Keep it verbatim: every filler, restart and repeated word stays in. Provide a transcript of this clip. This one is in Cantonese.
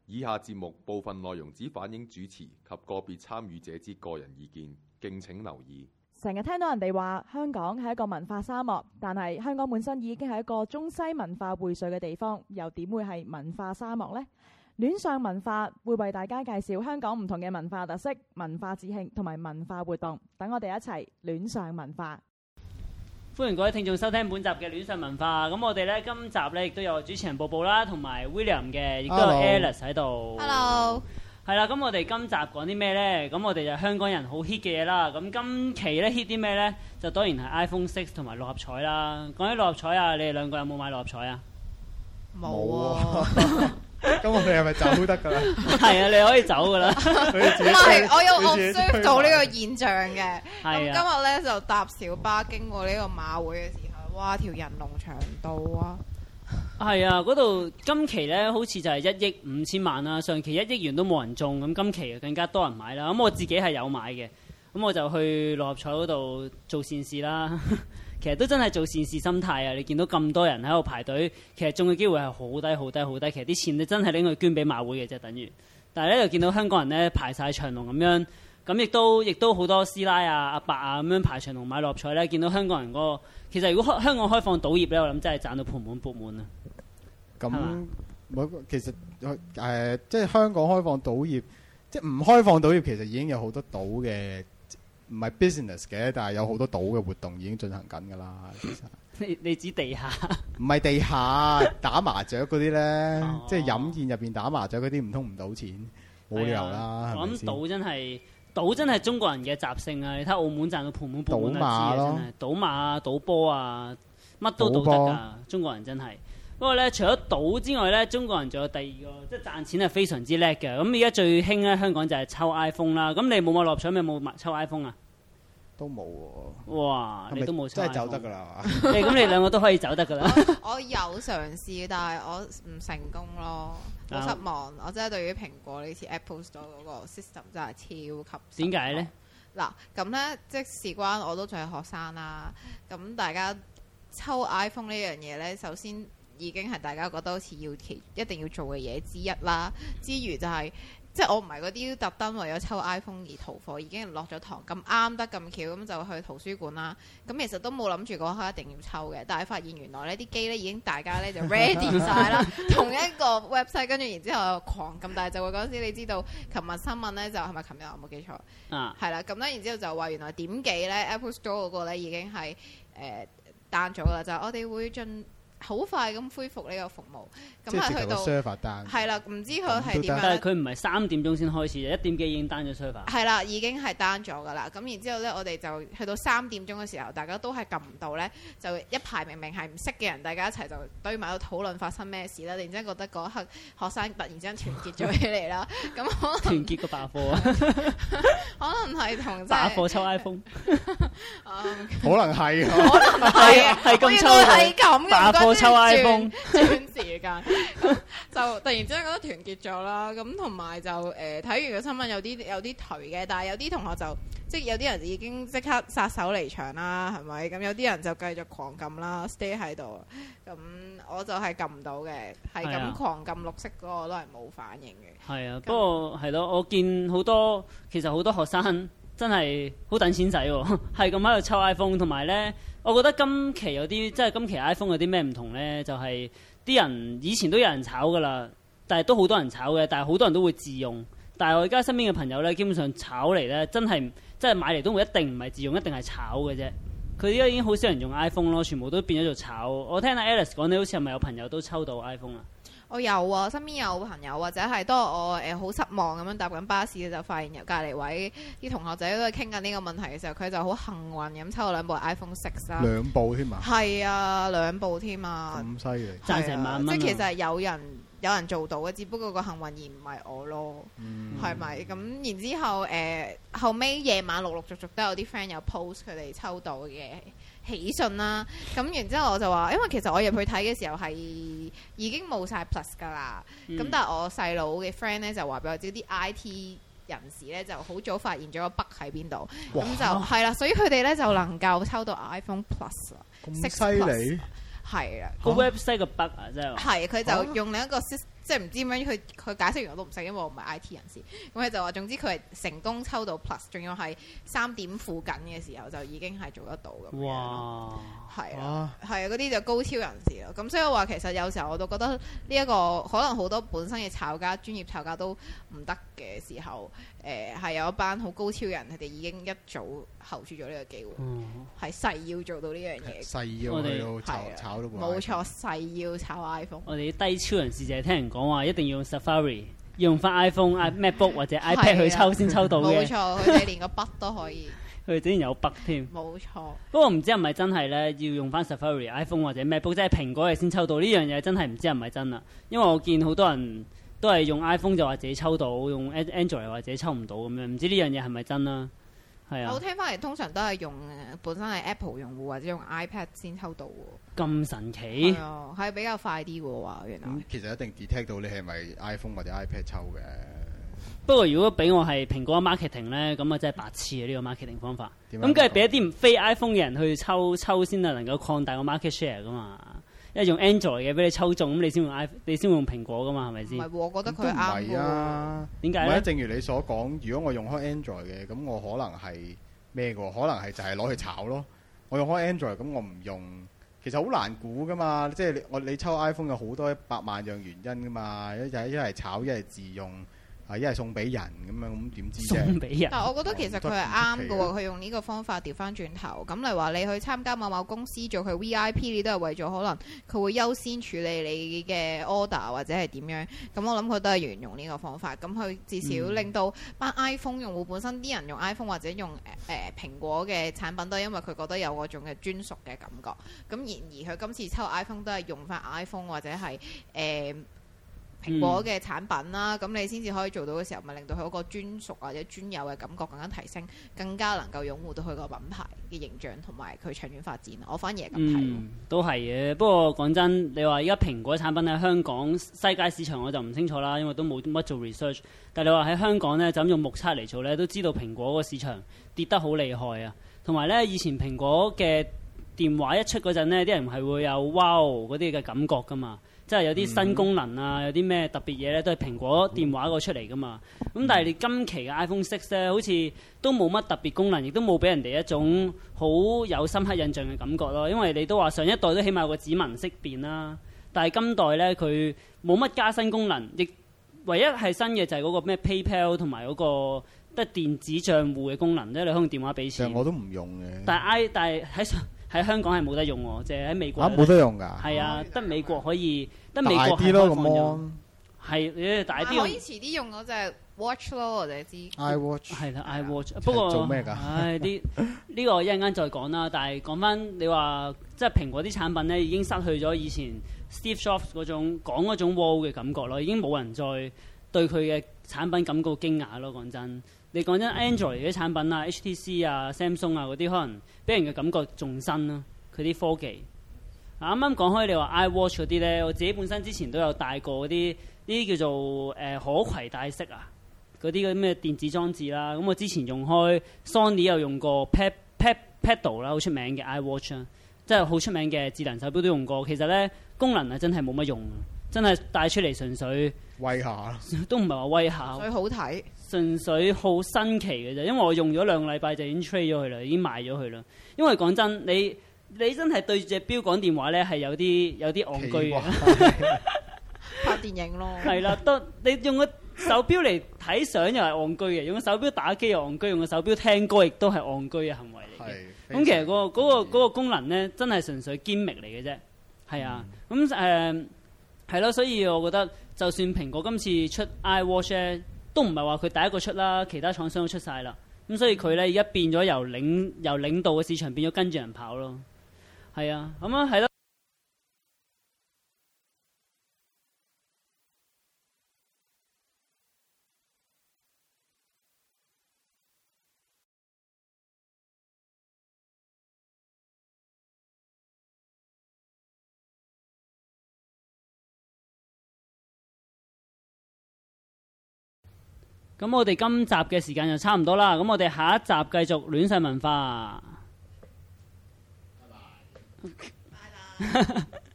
以下節目部分內容只反映主持及個別參與者之個人意見，敬請留意。 成日聽到人哋話香港係一個文化沙漠，但係香港本身已經係一個中西文化匯萃嘅地方，又點會係文化沙漠呢？戀上文化會為大家介紹香港唔同嘅文化特色、文化節慶同埋文化活動，等我哋一齊戀上文化。 歡迎各位聽眾收聽本集嘅戀上文化。咁我哋咧今集咧亦都有主持人寶寶啦，同埋 William 嘅，亦都有 Alice 喺度。 Hello。係啦，咁我哋今集講啲咩咧？咁我哋就香港人好 hit 嘅嘢啦。咁今期咧 hit 啲咩咧？就當然係 iPhone 六同埋六合彩啦。講起六合彩啊，你哋兩個有冇買六合彩啊？ 冇啊。 咁我哋係咪走得㗎啦？ 係啊，你可以走㗎啦。 唔係，我有 observe 到呢個現象嘅。咁係啊。 今日咧就搭小巴經過呢個馬會嘅時候，哇！條人龍長到啊！ 係啊，嗰度今期咧好似就係一億五千萬啦，上期一億元都冇人中，咁今期更加多人買啦。咁我自己係有買嘅，咁我就去六合彩嗰度做善事啦。其實都真係做善事心態啊！你見到咁多人喺度排隊，其實中嘅機會係好低好低好低。其實啲錢你真係拎去捐俾馬會嘅啫，等於。但係咧就見到香港人咧排晒長龍咁樣，咁亦都亦都好多師奶啊、阿伯啊咁樣排長龍買六合彩咧。見到香港人嗰、那個，其實如果香港開放賭業咧，我諗真係賺到盆滿缽滿啊！ 咁冇其實誒、呃，即係香港開放賭業，即係唔開放賭業，其實已經有好多賭嘅，唔係 business 嘅，但係有好多賭嘅活動已經進行緊㗎啦。其實你你指地下？ 唔係地下打麻雀嗰啲咧， 哦、 即係飲宴入邊打麻雀嗰啲，唔通唔賭錢？冇理由啦。 我諗賭真係賭真係中國人嘅習性啊！你睇澳門賺到盆滿缽滿就知啊，真係賭馬啊、賭波啊，乜都賭得㗎。中國人真係。不過咧，除咗賭之外咧，中國人仲有第二個，即係賺錢係非常之叻嘅。咁而家最興咧，香港就係抽 iPhone 啦。咁你冇買六合彩，有冇抽 iPhone 啊？ 都冇喎。 哇！你都冇抽 iPhone， 真係走得㗎啦。 誒，咁你兩個都可以走得㗎啦。 我有嘗試，但係我唔成功咯，好失望。我真係對於蘋果呢次 Apple Store 嗰個 system 真係超級。 點解咧？ 嗱，咁咧即事關我都仲係學生啦。咁大家抽 iPhone 呢樣嘢咧，首先已經係大家覺得好似要其一定要做嘅嘢之一啦，之餘就係、是、即係我唔係嗰啲特登為咗抽 iPhone 而逃課，已經落咗堂咁啱得咁巧，咁就去圖書館啦。咁其實都冇諗住嗰刻一定要抽嘅，但係發現原來呢啲機咧已經大家咧就 ready 晒啦，同一個 website， 跟住然之後狂咁大就會嗰陣時你知道，琴日新聞咧就係咪琴日我冇記錯啊，係啦，咁咧然之後就話原來點幾咧 Apple Store 嗰個咧已經係誒 down 咗啦，就係、我哋會進。好快咁恢復呢個服務，咁係去到 server down，係啦，唔知佢係點樣？ 但係佢唔係三點鐘先開始，一點幾已經 down 咗 server。 係啦，已經係 down 咗㗎啦。咁然之後咧，我哋就去到三點鐘嘅時候，大家都係撳唔到咧，就一排明明係唔識嘅人，大家一齊就堆埋喺度討論發生咩事啦。突然之間覺得嗰一刻學生突然之間團結咗起嚟啦。咁可能團結個罷課啊！ 可能係同罷課抽 iPhone， 可能係， 可能係啊， 係咁抽係咁嘅。 我抽 iPhone 轉時間就突然之間覺得團結咗啦，咁同埋就誒睇、呃、完個新聞有啲有啲頹嘅，但係有啲同學就即係有啲人已經即刻撒手離場啦，係咪？咁有啲人就繼續狂撳啦 ，stay 喺度。咁我就係撳唔到嘅，係咁狂撳綠色嗰個都係冇反應嘅。係啊， 不過係咯，我見好多其實好多學生真係好等錢使喎，係咁喺度抽 iPhone， 同埋咧。我覺得今期有啲即係今期 iPhone 有啲咩唔同呢？就係、是、啲人以前都有人炒㗎啦，但係都好多人炒嘅，但係好多人都會自用。但係我而家身邊嘅朋友呢，基本上炒嚟呢，真係真係買嚟都會一定唔係自用，一定係炒嘅啫。佢而家已經好少人用 iPhone 咯，全部都變咗做炒。我聽阿 Alice 講，你好似係咪有朋友都抽到 iPhone 啊？ 我有啊，身邊有朋友或者係當我誒好、呃、失望咁樣搭緊巴士，就發現由隔離位啲同學仔都係傾緊呢個問題嘅時候，佢就好幸運咁抽到兩部 iPhone 六啦，兩部添啊，係啊，兩部添啊，咁犀利，賺成萬蚊、啊，即係其實係有人有人做到嘅，只不過個幸運而唔係我咯，係咪、嗯？咁然之後誒、呃、後尾夜晚陸陸續續都有啲 friend 有 post 佢哋抽到嘅喜訊啦，咁然之後我就話，因為其實我入去睇嘅時候係已經冇晒 plus 㗎啦，咁、嗯、但係我細佬嘅 friend 咧就話俾我知啲 I T 人士咧就好早發現咗個 bug 喺邊度，咁就係啦，所以佢哋咧就能夠抽到 iPhone Plus 啦，咁犀利，係啦， 個 website 個 bug 啊，真係， 係佢就用另一個 system。 即係唔知點樣佢佢解釋完我都唔識，因為我唔係 I T 人士。咁佢就話總之佢係成功抽到 plus， 仲要係三點附近嘅時候就已經係做得到咁樣。哇！係啊，係啊，嗰啲就高超人士咯。咁所以我話其實有時候我都覺得呢一個可能好多本身嘅炒家、專業炒家都唔得嘅時候，誒、呃、係有一班好高超人，佢哋已經一早候住咗呢個機會，係誓、嗯、要做到呢樣嘢。 誓要去到炒炒到冇錯，誓要炒 iPhone。 我哋啲低超人士就係聽人講話一定要用 Safari，用翻 iPhone、MacBook 或者 iPad 去抽先抽到嘅。 冇錯，佢哋連個筆都可以。 佢竟然有筆添。 冇錯。 不過唔知係咪真係咧，要用翻 Safari、iPhone 或者 MacBook，即係蘋果嘅先抽到呢樣嘢，真係唔知係咪真啦。因為我見好多人都係用 iPhone 就話自己抽到，用 Android 或者抽唔到咁樣，唔知呢樣嘢係咪真啦？係啊。 我聽翻嚟通常都係用本身係 Apple 用戶或者用 iPad 先抽到喎。 咁神奇？ 係啊，係比較快啲喎話原來。 咁其實一定 detect 到你係咪 iPhone 或者 iPad 抽嘅。 不過如果俾我係蘋果 marketing 咧，咁啊真係白痴啊！呢、呢個 marketing 方法，咁梗係俾一啲非 iPhone 嘅人去抽抽先啊，能夠擴大個 market share 噶嘛。因為用 Android 嘅俾你抽中，咁你先用 iPhone，你先會用蘋果噶嘛，係咪先？ 唔係喎，我覺得佢啱喎。 啊， 點解咧？ 正如你所講，如果我用開 Android 嘅，咁我可能係咩嘅？可能係就係攞去炒咯。我用開 Android，咁我唔用，其實好難估噶嘛。即係你我你抽 iPhone 有好多一百萬樣原因噶嘛，一係一係炒，一係自用。係一係送俾人咁樣，咁點知啫？ 送俾人。 但係我覺得其實佢係啱嘅喎，佢用呢個方法調翻轉頭。咁例如話你去參加某某公司做佢 V I P，你都係為咗可能佢會優先處理你嘅 order 或者係點樣。咁我諗佢都係沿用呢個方法。咁佢至少令到班 iPhone 用戶本身啲人用 iPhone 或者用誒誒、呃、蘋果嘅產品，都係因為佢覺得有嗰種嘅專屬嘅感覺。咁然而佢今次抽 iPhone 都係用翻 iPhone 或者係誒。呃蘋果嘅產品啦，咁、嗯、你先至可以做到嘅時候，咪令到佢嗰個專屬或者專有嘅感覺更加提升，更加能夠擁護到佢個品牌嘅形象同埋佢長遠發展。我反而係咁睇。 嗯，都係嘅。不過講真，你話而家蘋果產品喺香港世界市場我就唔清楚啦，因為都冇乜做 research。但係你話喺香港呢，就咁用目測嚟做呢，都知道蘋果個市場跌得好厲害啊。同埋呢，以前蘋果嘅電話一出嗰陣呢，啲人係會有 wow 嗰啲嘅感覺㗎嘛。即係有啲新功能啊，有啲咩特別嘢咧，都係蘋果電話個出嚟噶嘛。咁但係你今期嘅 iPhone 六咧，好似都冇乜特別功能，亦都冇俾人哋一種好有深刻印象嘅感覺咯。因為你都話上一代都起碼有個指紋識別啦，但係今代咧佢冇乜加新功能，亦唯一係新嘅就係嗰個咩 PayPal 同埋嗰個得電子帳戶嘅功能咧，你可以用電話俾錢。 我都唔用嘅。但係 I 但係喺上。喺香港係冇得用喎，即係喺美國。 嚇冇得用㗎？ 係啊，得美國可以，得美國大啲咯，咁係誒大啲。 可以遲啲用嗰隻 Watch 咯，我哋知。 iWatch 係啦，iWatch。不過做咩㗎？ 唉，啲呢個一陣間再講啦。但係講翻你話，即係蘋果啲產品咧，已經失去咗以前 Steve Jobs 嗰種講嗰種 wow 嘅感覺咯，已經冇人再對佢嘅產品感到驚訝咯。講真。你講真 ，Android 啲產品啊 ，H T C 啊、Samsung 啊嗰啲，可能俾人嘅感覺仲新咯。佢啲科技，啱啱講開你話 iWatch 嗰啲咧，我自己本身之前都有帶過嗰啲，呢啲叫做誒、呃、可攜帶式啊，嗰啲嗰啲咩電子裝置啦。咁我之前用開 Sony 有用過 Pad Pad Pedal 啦，好出名嘅 iWatch 啊，即係好出名嘅智能手錶都用過。其實咧功能係真係冇乜用，真係帶出嚟純粹威下， 都唔係話威下， 所以好睇。 純粹好新奇嘅啫，因為我用咗兩個禮拜就已經 trade 咗佢啦，已經賣咗佢啦。因為講真，你你真係對住隻錶講電話咧，係有啲有啲戇居嘅。 拍電影咯。係啦，得你用個手錶嚟睇相又係戇居嘅，用個手錶打機又戇居，用個手錶聽歌亦都係戇居嘅行為嚟嘅。咁其實、嗰個嗰、嗰個嗰、嗰個功能咧，真係純粹 gimmick 嚟嘅啫。係啊，咁誒係咯，所以我覺得就算蘋果今次出 iWatch 咧，都唔係話佢第一個出啦，其他廠商都出晒啦。咁所以佢咧而家變咗由領由領導嘅市場變咗跟住人跑咯。係啊，咁啊係咯。咁我哋今集嘅時間就差唔多啦，咁我哋下一集繼續戀上文化。拜拜。拜拜。